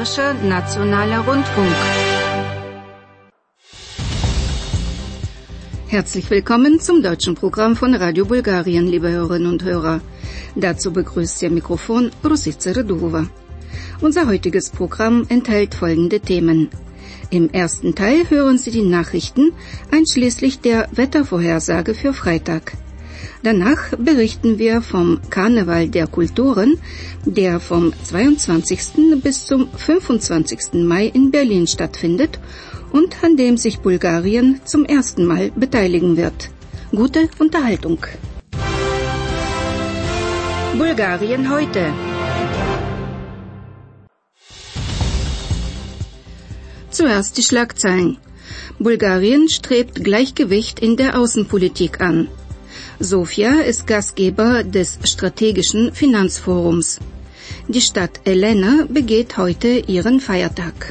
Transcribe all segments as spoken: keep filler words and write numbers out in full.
Bulgarischer Nationaler Rundfunk. Herzlich willkommen zum deutschen Programm von Radio Bulgarien, liebe Hörerinnen und Hörer. Dazu begrüßt Sie am Mikrofon Rusica Radulova. Unser heutiges Programm enthält folgende Themen. Im ersten Teil hören Sie die Nachrichten, einschließlich der Wettervorhersage für Freitag. Danach berichten wir vom Karneval der Kulturen, der vom zweiundzwanzigsten bis zum fünfundzwanzigsten Mai in Berlin stattfindet und an dem sich Bulgarien zum ersten Mal beteiligen wird. Gute Unterhaltung. Bulgarien heute. Zuerst die Schlagzeilen. Bulgarien strebt Gleichgewicht in der Außenpolitik an. Sofia ist Gastgeber des strategischen Finanzforums. Die Stadt Elena begeht heute ihren Feiertag.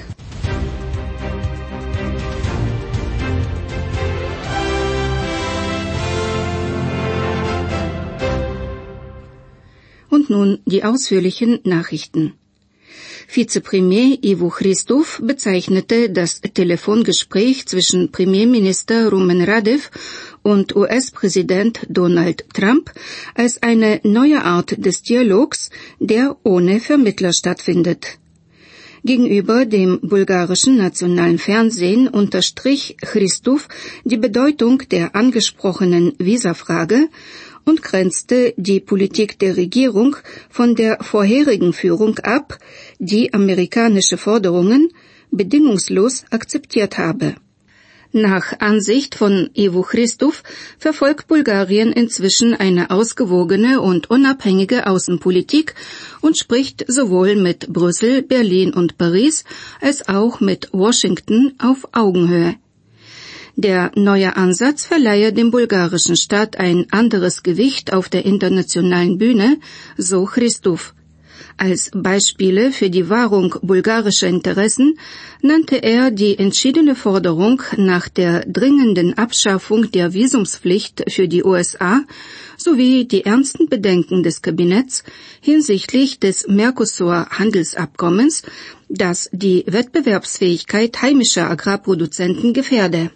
Und nun die ausführlichen Nachrichten. Vizepremier Ivo Hristov bezeichnete das Telefongespräch zwischen Premierminister Rumen Radev und U S-Präsident Donald Trump als eine neue Art des Dialogs, der ohne Vermittler stattfindet. Gegenüber dem bulgarischen nationalen Fernsehen unterstrich Hristov die Bedeutung der angesprochenen Visafrage und grenzte die Politik der Regierung von der vorherigen Führung ab, die amerikanische Forderungen bedingungslos akzeptiert habe. Nach Ansicht von Ivo Hristov verfolgt Bulgarien inzwischen eine ausgewogene und unabhängige Außenpolitik und spricht sowohl mit Brüssel, Berlin und Paris als auch mit Washington auf Augenhöhe. Der neue Ansatz verleihe dem bulgarischen Staat ein anderes Gewicht auf der internationalen Bühne, so Hristov. Als Beispiele für die Wahrung bulgarischer Interessen nannte er die entschiedene Forderung nach der dringenden Abschaffung der Visumspflicht für die U S A sowie die ernsten Bedenken des Kabinetts hinsichtlich des Mercosur-Handelsabkommens, das die Wettbewerbsfähigkeit heimischer Agrarproduzenten gefährde.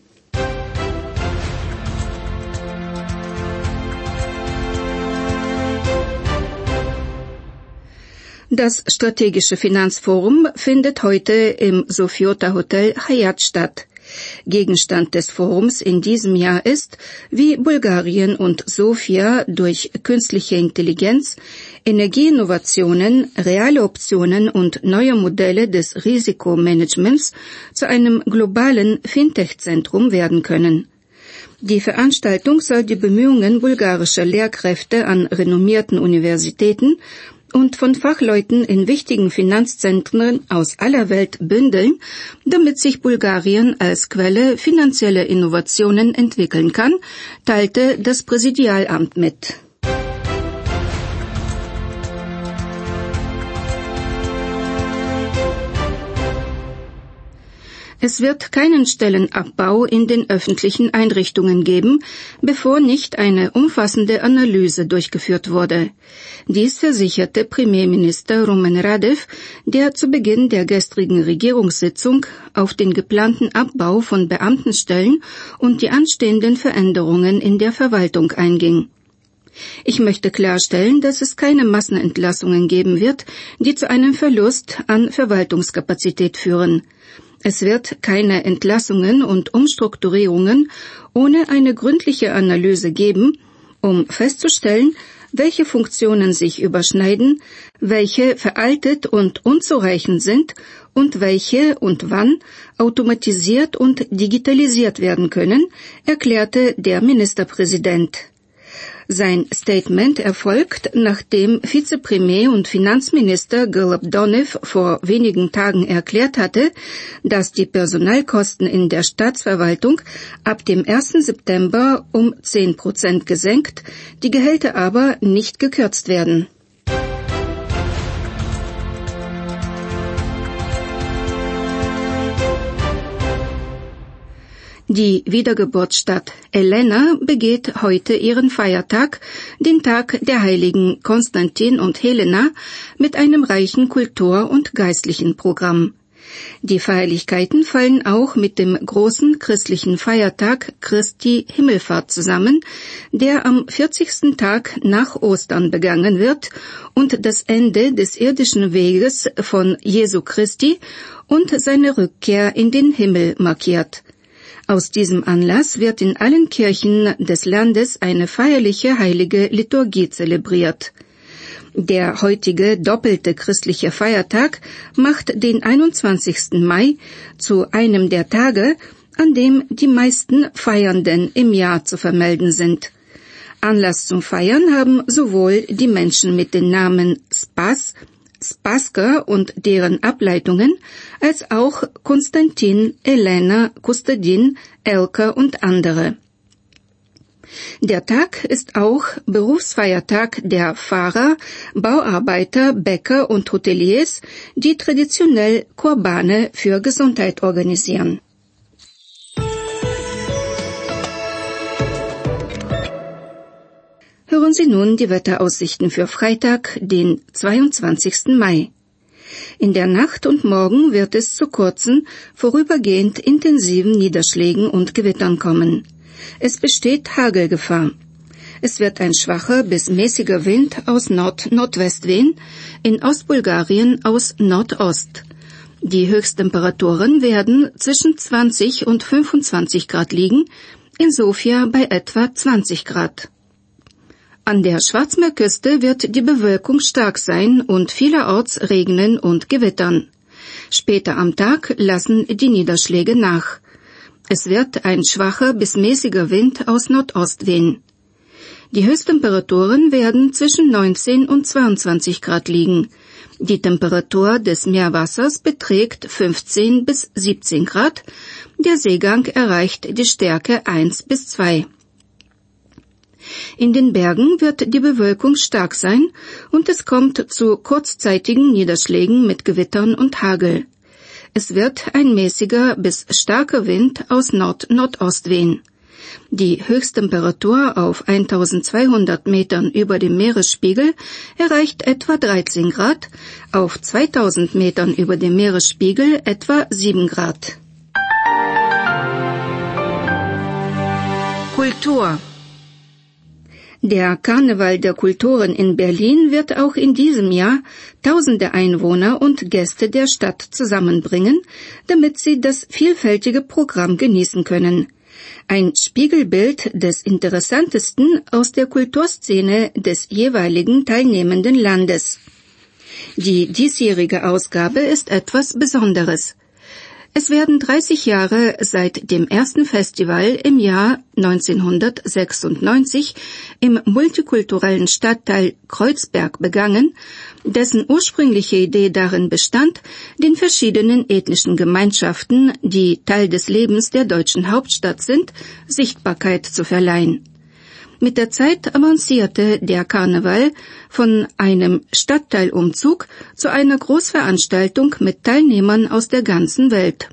Das strategische Finanzforum findet heute im Sofiota Hotel Hyatt statt. Gegenstand des Forums in diesem Jahr ist, wie Bulgarien und Sofia durch künstliche Intelligenz, Energieinnovationen, reale Optionen und neue Modelle des Risikomanagements zu einem globalen Fintech-Zentrum werden können. Die Veranstaltung soll die Bemühungen bulgarischer Lehrkräfte an renommierten Universitäten und von Fachleuten in wichtigen Finanzzentren aus aller Welt bündeln, damit sich Bulgarien als Quelle finanzieller Innovationen entwickeln kann, teilte das Präsidialamt mit. Es wird keinen Stellenabbau in den öffentlichen Einrichtungen geben, bevor nicht eine umfassende Analyse durchgeführt wurde. Dies versicherte Premierminister Rumen Radev, der zu Beginn der gestrigen Regierungssitzung auf den geplanten Abbau von Beamtenstellen und die anstehenden Veränderungen in der Verwaltung einging. Ich möchte klarstellen, dass es keine Massenentlassungen geben wird, die zu einem Verlust an Verwaltungskapazität führen. Es wird keine Entlassungen und Umstrukturierungen ohne eine gründliche Analyse geben, um festzustellen, welche Funktionen sich überschneiden, welche veraltet und unzureichend sind und welche und wann automatisiert und digitalisiert werden können, erklärte der Ministerpräsident. Sein Statement erfolgt, nachdem Vizepremier und Finanzminister Gulab Donev vor wenigen Tagen erklärt hatte, dass die Personalkosten in der Staatsverwaltung ab dem ersten September um zehn Prozent gesenkt, die Gehälter aber nicht gekürzt werden. Die Wiedergeburtsstadt Elena begeht heute ihren Feiertag, den Tag der Heiligen Konstantin und Helena, mit einem reichen Kultur- und geistlichen Programm. Die Feierlichkeiten fallen auch mit dem großen christlichen Feiertag Christi Himmelfahrt zusammen, der am vierzigsten Tag nach Ostern begangen wird und das Ende des irdischen Weges von Jesu Christi und seine Rückkehr in den Himmel markiert. Aus diesem Anlass wird in allen Kirchen des Landes eine feierliche heilige Liturgie zelebriert. Der heutige doppelte christliche Feiertag macht den einundzwanzigsten Mai zu einem der Tage, an dem die meisten Feiernden im Jahr zu vermelden sind. Anlass zum Feiern haben sowohl die Menschen mit den Namen Spas, Spaska und deren Ableitungen, als auch Konstantin, Elena, Kostadin, Elka und andere. Der Tag ist auch Berufsfeiertag der Fahrer, Bauarbeiter, Bäcker und Hoteliers, die traditionell Qurbane für Gesundheit organisieren. Hören Sie nun die Wetteraussichten für Freitag, den zweiundzwanzigsten Mai. In der Nacht und Morgen wird es zu kurzen, vorübergehend intensiven Niederschlägen und Gewittern kommen. Es besteht Hagelgefahr. Es wird ein schwacher bis mäßiger Wind aus Nord-Nordwest wehen, in Ostbulgarien aus Nordost. Die Höchsttemperaturen werden zwischen zwanzig und fünfundzwanzig Grad liegen, in Sofia bei etwa zwanzig Grad. An der Schwarzmeerküste wird die Bewölkung stark sein und vielerorts regnen und gewittern. Später am Tag lassen die Niederschläge nach. Es wird ein schwacher bis mäßiger Wind aus Nordost wehen. Die Höchsttemperaturen werden zwischen neunzehn und zweiundzwanzig Grad liegen. Die Temperatur des Meerwassers beträgt fünfzehn bis siebzehn Grad. Der Seegang erreicht die Stärke eins bis zwei. In den Bergen wird die Bewölkung stark sein und es kommt zu kurzzeitigen Niederschlägen mit Gewittern und Hagel. Es wird ein mäßiger bis starker Wind aus Nord-Nordost wehen. Die Höchsttemperatur auf eintausendzweihundert Metern über dem Meeresspiegel erreicht etwa dreizehn Grad, auf zweitausend Metern über dem Meeresspiegel etwa sieben Grad. Kultur. Der Karneval der Kulturen in Berlin wird auch in diesem Jahr tausende Einwohner und Gäste der Stadt zusammenbringen, damit sie das vielfältige Programm genießen können. Ein Spiegelbild des Interessantesten aus der Kulturszene des jeweiligen teilnehmenden Landes. Die diesjährige Ausgabe ist etwas Besonderes. Es werden dreißig Jahre seit dem ersten Festival im Jahr neunzehnhundertsechsundneunzig im multikulturellen Stadtteil Kreuzberg begangen, dessen ursprüngliche Idee darin bestand, den verschiedenen ethnischen Gemeinschaften, die Teil des Lebens der deutschen Hauptstadt sind, Sichtbarkeit zu verleihen. Mit der Zeit avancierte der Karneval von einem Stadtteilumzug zu einer Großveranstaltung mit Teilnehmern aus der ganzen Welt.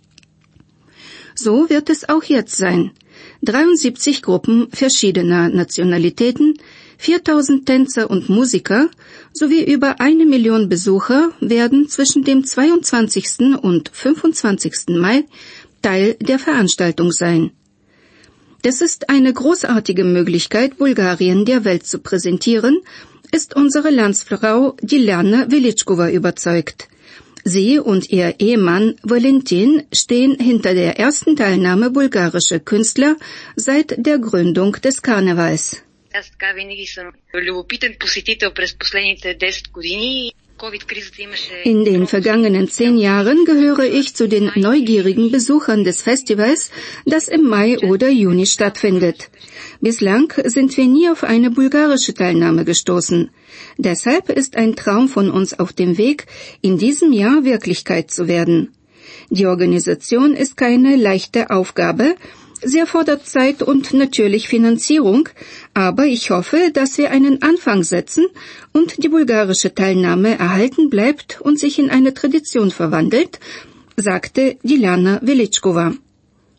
So wird es auch jetzt sein. dreiundsiebzig Gruppen verschiedener Nationalitäten, viertausend Tänzer und Musiker sowie über eine Million Besucher werden zwischen dem zweiundzwanzigsten und fünfundzwanzigsten Mai Teil der Veranstaltung sein. Das ist eine großartige Möglichkeit, Bulgarien der Welt zu präsentieren, ist unsere Landsfrau Diljana Velitschkova überzeugt. Sie und ihr Ehemann Valentin stehen hinter der ersten Teilnahme bulgarischer Künstler seit der Gründung des Karnevals. Аз така винаги съм любопитен посетител през последните десет години. In den vergangenen zehn Jahren gehöre ich zu den neugierigen Besuchern des Festivals, das im Mai oder Juni stattfindet. Bislang sind wir nie auf eine bulgarische Teilnahme gestoßen. Deshalb ist ein Traum von uns auf dem Weg, in diesem Jahr Wirklichkeit zu werden. Die Organisation ist keine leichte Aufgabe. Sie erfordert Zeit und natürlich Finanzierung, aber ich hoffe, dass wir einen Anfang setzen und die bulgarische Teilnahme erhalten bleibt und sich in eine Tradition verwandelt, sagte Diljana Velitschkova.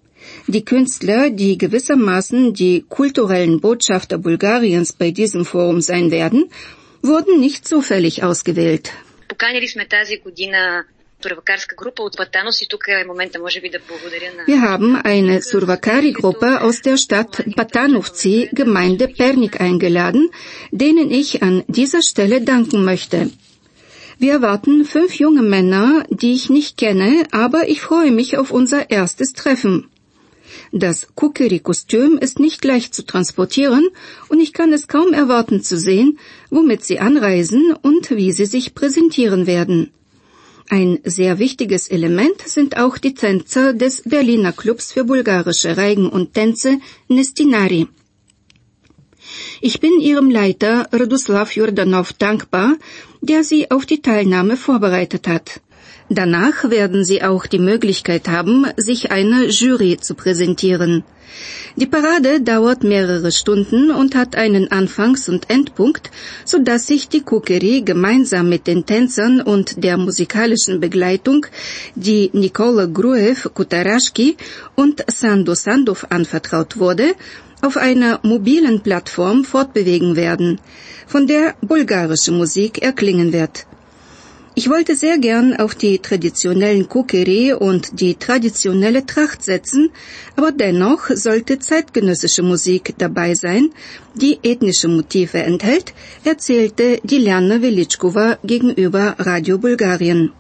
Die Künstler, die gewissermaßen die kulturellen Botschafter Bulgariens bei diesem Forum sein werden, wurden nicht zufällig ausgewählt. Поканили сме тази година сурвакарска група от Патанос и тук е момента може би да благодаря на... Wir haben eine Survakari-Gruppe aus der Stadt Patanovci, Gemeinde Pernik, eingeladen, denen ich an dieser Stelle danken möchte. Wir erwarten fünf junge Männer, die ich nicht kenne, aber ich freue mich auf unser erstes Treffen. Das Kukeri-Kostüm ist nicht leicht zu transportieren und ich kann es kaum erwarten zu sehen, womit sie anreisen und wie sie sich präsentieren werden. Ein sehr wichtiges Element sind auch die Tänzer des Berliner Clubs für bulgarische Reigen und Tänze Nestinari. Ich bin ihrem Leiter Radoslav Jordanov dankbar, der sie auf die Teilnahme vorbereitet hat. Danach werden sie auch die Möglichkeit haben, sich einer Jury zu präsentieren. Die Parade dauert mehrere Stunden und hat einen Anfangs- und Endpunkt, so dass sich die Kukeri gemeinsam mit den Tänzern und der musikalischen Begleitung, die Nikola Gruev Kutarashki und Sando Sandov anvertraut wurde, auf einer mobilen Plattform fortbewegen werden, von der bulgarische Musik erklingen wird. Ich wollte sehr gern auf die traditionellen Kukeri und die traditionelle Tracht setzen, aber dennoch sollte zeitgenössische Musik dabei sein, die ethnische Motive enthält, erzählte Diljana Velitschkova gegenüber Radio Bulgarien.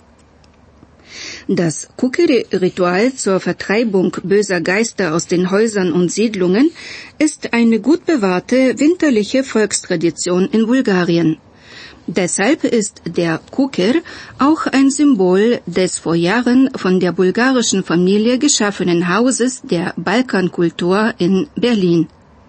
Das Kukeri-Ritual zur Vertreibung böser Geister aus den Häusern und Siedlungen ist eine gut bewahrte winterliche Volkstradition in Bulgarien. Deshalb ist der Kuker auch ein Symbol des vor Jahren von der bulgarischen Familie geschaffenen Hauses der Balkankultur in Berlin.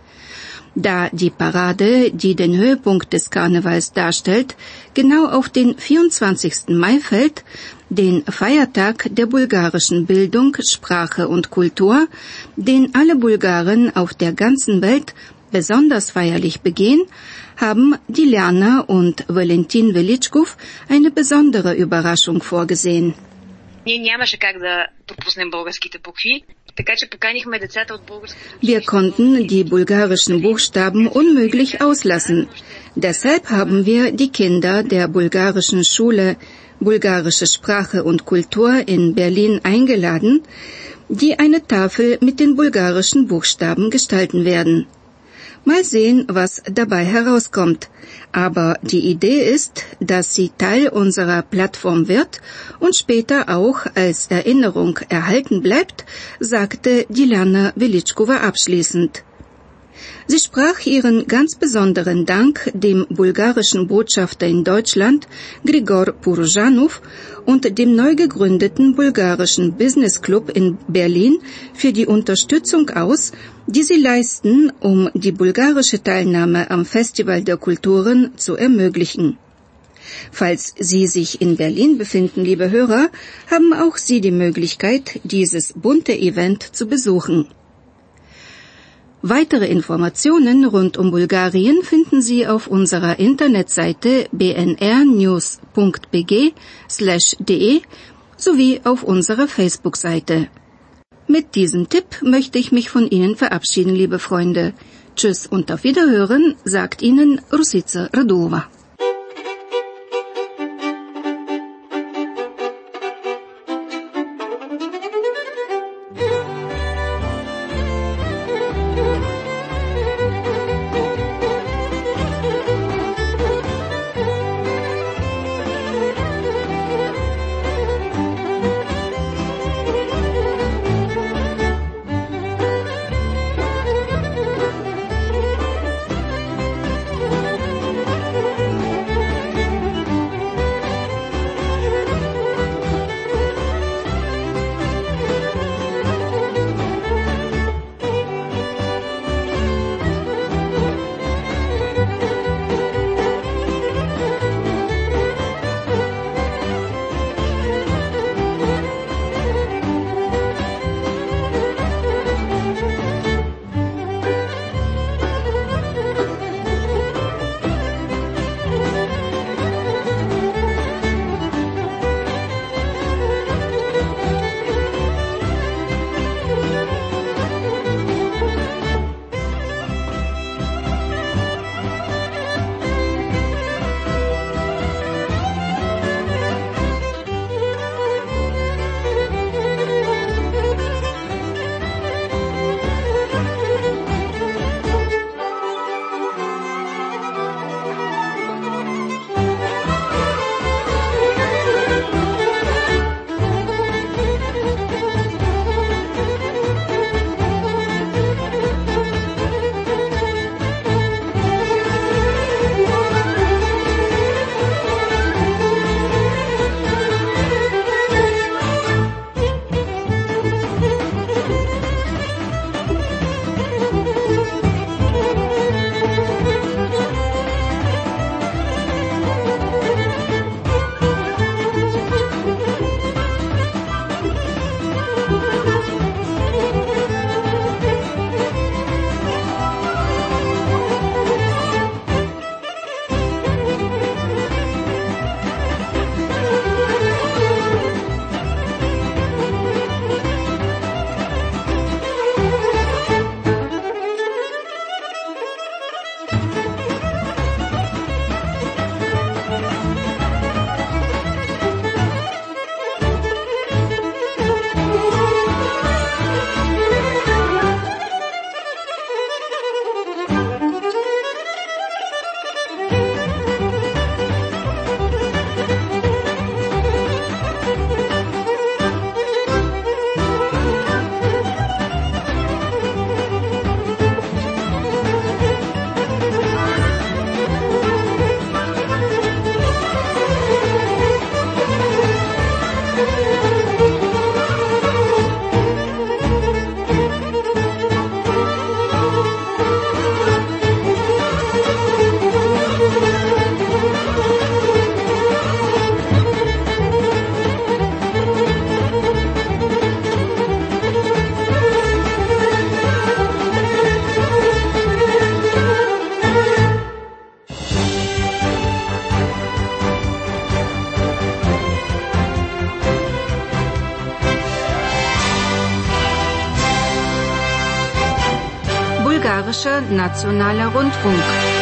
Da die Parade, die den Höhepunkt des Karnevals darstellt, genau auf den vierundzwanzigsten Mai fällt, den Feiertag der bulgarischen Bildung, Sprache und Kultur, den alle Bulgaren auf der ganzen Welt besonders feierlich begehen, haben Diljana und Valentin Velitschkov eine besondere Überraschung vorgesehen. Ние нямаше как да пропуснем българските букви, така че поканихме децата от българското... Wir konnten die bulgarischen Buchstaben unmöglich auslassen. Deshalb haben wir die Kinder der bulgarischen Schule Bulgarische Sprache und Kultur in Berlin eingeladen, die eine Tafel mit den bulgarischen Buchstaben gestalten werden. Mal sehen, was dabei herauskommt. Aber die Idee ist, dass sie Teil unserer Plattform wird und später auch als Erinnerung erhalten bleibt, sagte Diljana Velitschkova abschließend. Sie sprach ihren ganz besonderen Dank dem bulgarischen Botschafter in Deutschland, Grigor Puruzhanov, und dem neu gegründeten bulgarischen Business Club in Berlin für die Unterstützung aus, die sie leisten, um die bulgarische Teilnahme am Festival der Kulturen zu ermöglichen. Falls Sie sich in Berlin befinden, liebe Hörer, haben auch Sie die Möglichkeit, dieses bunte Event zu besuchen. Weitere Informationen rund um Bulgarien finden Sie auf unserer Internetseite b n r news punkt b g slash d e sowie auf unserer Facebook-Seite. Mit diesem Tipp möchte ich mich von Ihnen verabschieden, liebe Freunde. Tschüss und auf Wiederhören, sagt Ihnen Rusica Radulova. Bulgarischer Nationaler Rundfunk.